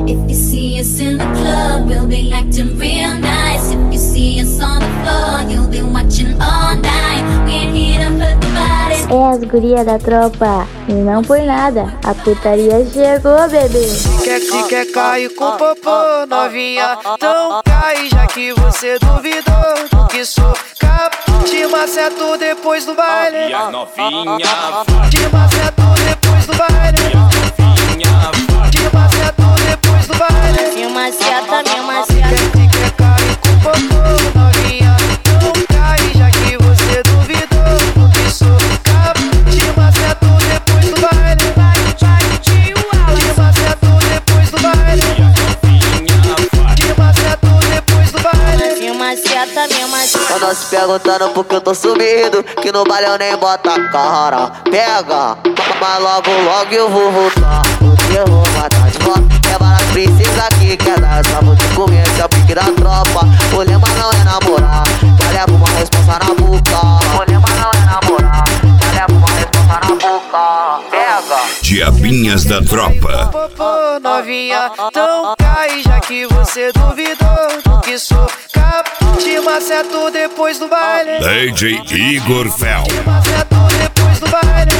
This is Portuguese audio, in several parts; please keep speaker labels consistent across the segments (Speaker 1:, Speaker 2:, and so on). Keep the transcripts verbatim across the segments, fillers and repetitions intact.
Speaker 1: If you see us in the club, we'll be acting real nice. If you see us on the floor, you'll be watching all night. We're here to put the bodies.
Speaker 2: É as gurias da tropa, e não por nada, a putaria chegou, bebê.
Speaker 3: Quer que quer cair com popô, novinha? Então cai, já que você duvidou do que sou capaz. Te maceto depois do baile.
Speaker 4: E a novinha
Speaker 3: Te maceto depois do baile. Te maceto depois do baile.
Speaker 2: Me maceta, me maceta.
Speaker 3: Quer que quer cair com popô, novinha? Então cai, já que você duvidou do que sou capaz. Te maceto depois do baile. Te maceto depois do baile. Te maceto depois do baile.
Speaker 2: Me maceta, me maceta.
Speaker 5: Andam se perguntando por que eu tô sumido, que no baile eu nem bota a cara. Pega, mas logo logo eu vou voltar. Porque eu vou matar de volta. É várias princesas que quer dar essa. Vou te comer, esse é o pique da tropa. O lema não é namorar, já leva uma responsa na boca. O lema não é namorar, já leva uma responsa na boca. Pega.
Speaker 6: Diabinhas da tropa.
Speaker 3: Popô, novinha, então cai, já que você duvidou do que sou capaz. Te maceto depois do baile.
Speaker 6: D J Igor Fel.
Speaker 3: Te maceto depois do baile.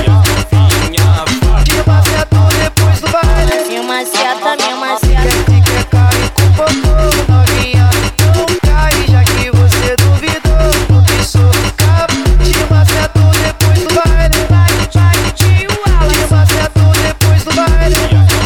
Speaker 3: Te maceto depois do baile.
Speaker 2: Me maceta, me maceta.
Speaker 3: Quer que quer cair com popô, novinha? Então cai, já que você duvidou do que sou capaz. Te maceto depois do baile. Te maceto depois do baile.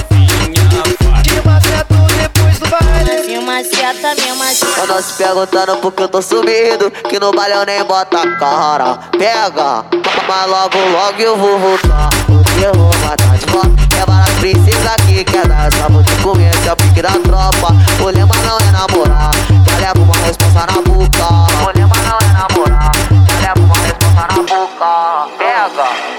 Speaker 3: Te maceto depois do baile.
Speaker 2: Me maceta, me maceta.
Speaker 5: Andam se perguntando por que eu tô sumido, que no baile eu nem bota a cara. Pega, mas logo logo eu vou voltar. Porque eu vou matar de volta. É várias princesas que quer dar essa. Vou te comer, esse é o pique da tropa. O lema não é namorar, já leva uma responsa na boca. O lema não é namorar, já leva uma responsa na boca. Pega.